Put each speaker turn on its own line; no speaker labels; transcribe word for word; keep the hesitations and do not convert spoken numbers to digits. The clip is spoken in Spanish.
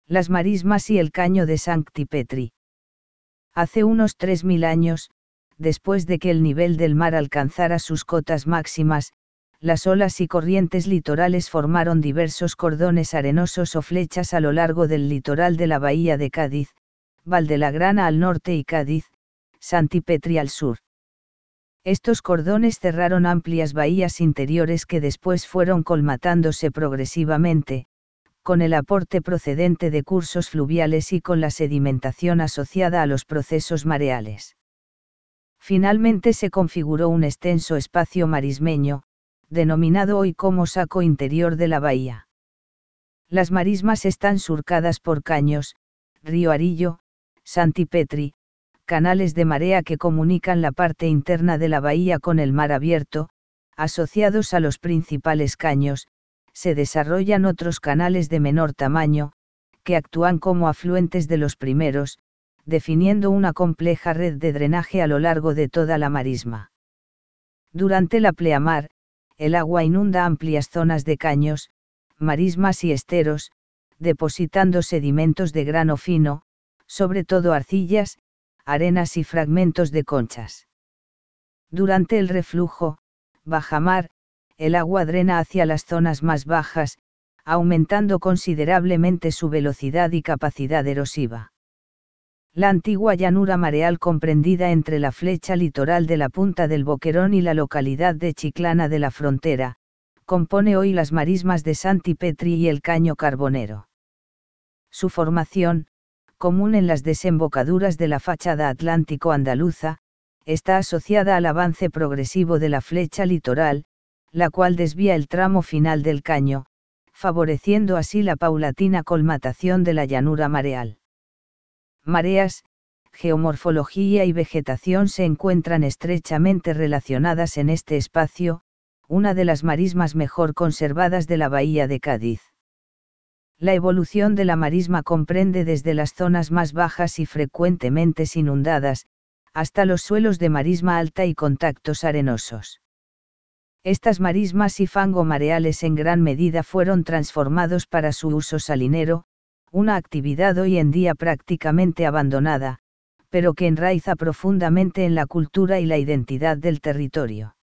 Las marismas y el caño de Sancti Petri. Hace unos tres mil años, después de que el nivel del mar alcanzara sus cotas máximas, las olas y corrientes litorales formaron diversos cordones arenosos o flechas a lo largo del litoral de la bahía de Cádiz, Valdelagrana al norte y Cádiz, Sancti Petri al sur. Estos cordones cerraron amplias bahías interiores que después fueron colmatándose progresivamente, con el aporte procedente de cursos fluviales y con la sedimentación asociada a los procesos mareales. Finalmente se configuró un extenso espacio marismeño, denominado hoy como saco interior de la bahía. Las marismas están surcadas por caños, río Arillo, Sancti Petri, canales de marea que comunican la parte interna de la bahía con el mar abierto. Asociados a los principales caños, se desarrollan otros canales de menor tamaño, que actúan como afluentes de los primeros, definiendo una compleja red de drenaje a lo largo de toda la marisma. Durante la pleamar, el agua inunda amplias zonas de caños, marismas y esteros, depositando sedimentos de grano fino, sobre todo arcillas, arenas y fragmentos de conchas. Durante el reflujo, bajamar, el agua drena hacia las zonas más bajas, aumentando considerablemente su velocidad y capacidad erosiva. La antigua llanura mareal comprendida entre la flecha litoral de la Punta del Boquerón y la localidad de Chiclana de la Frontera, compone hoy las marismas de Sancti Petri y el Caño Carbonero. Su formación, común en las desembocaduras de la fachada atlántico-andaluza, está asociada al avance progresivo de la flecha litoral, la cual desvía el tramo final del caño, favoreciendo así la paulatina colmatación de la llanura mareal. Mareas, geomorfología y vegetación se encuentran estrechamente relacionadas en este espacio, una de las marismas mejor conservadas de la bahía de Cádiz. La evolución de la marisma comprende desde las zonas más bajas y frecuentemente inundadas, hasta los suelos de marisma alta y contactos arenosos. Estas marismas y fango mareales en gran medida fueron transformados para su uso salinero, una actividad hoy en día prácticamente abandonada, pero que enraiza profundamente en la cultura y la identidad del territorio.